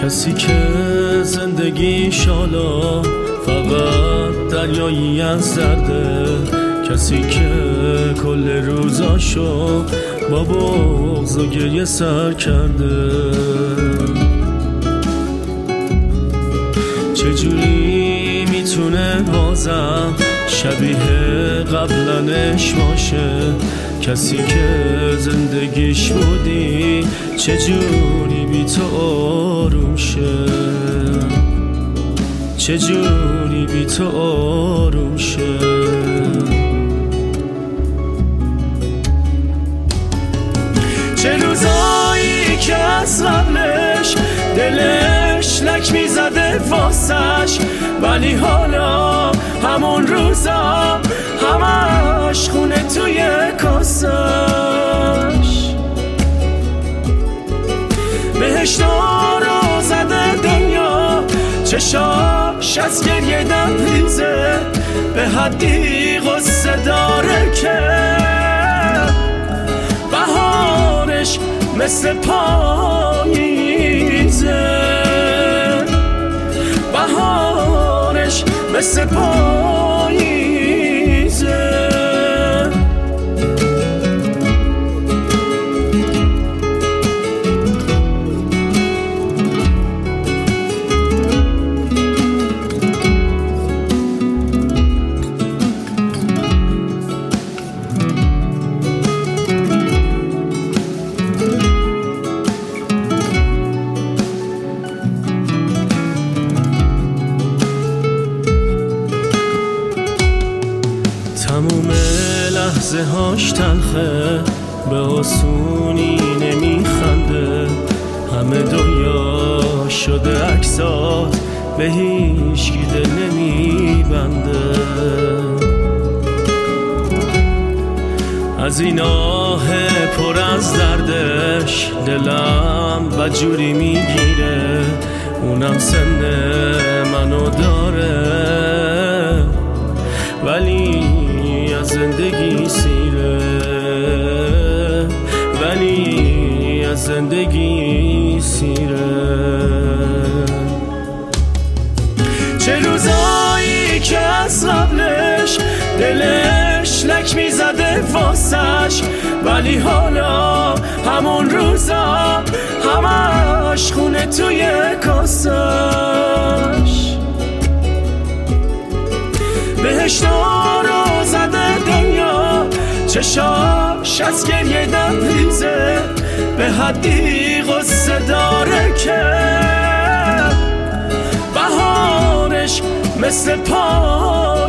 کسی که زندگیش حالا فقط دریایی از درده، کسی که کل روزاشو با بغض و گریه سر کرده، چجوری میتونه بازم شبیه قبلنش باشه؟ کسی که زندگیش بودی چجوری بی تو آروم شه؟ چجوری بی تو آروم شه؟ چه روزایی که از قبلش دلش لک میزده واسش، ولی حالا همون روزا همش خونه توی کاسش، بهش دارو زده دنیا، چشاش از گریه دم ریزه، به حدی غصه داره که بهارش مثل پاییزه، بهارش مثل پاییزه. تموم لحظه هاش تلخه، به آسونی نمیخنده، همه دنیا شده عکسات، به هیچ کی دل نمیبنده. از این آه پر از دردش دلم بدجوری میگیره، اونم سن منو داره ولی از زندگی سیره، ولی از زندگی سیره. چه روزایی که از قبلش دلش لک میزده واسش، ولی حالا همون روزا همش خونه توی کاسش، بهش دارو زده دنیا، چشاش از گریه دم ریزه، به حدی غصه داره که بهارش مثل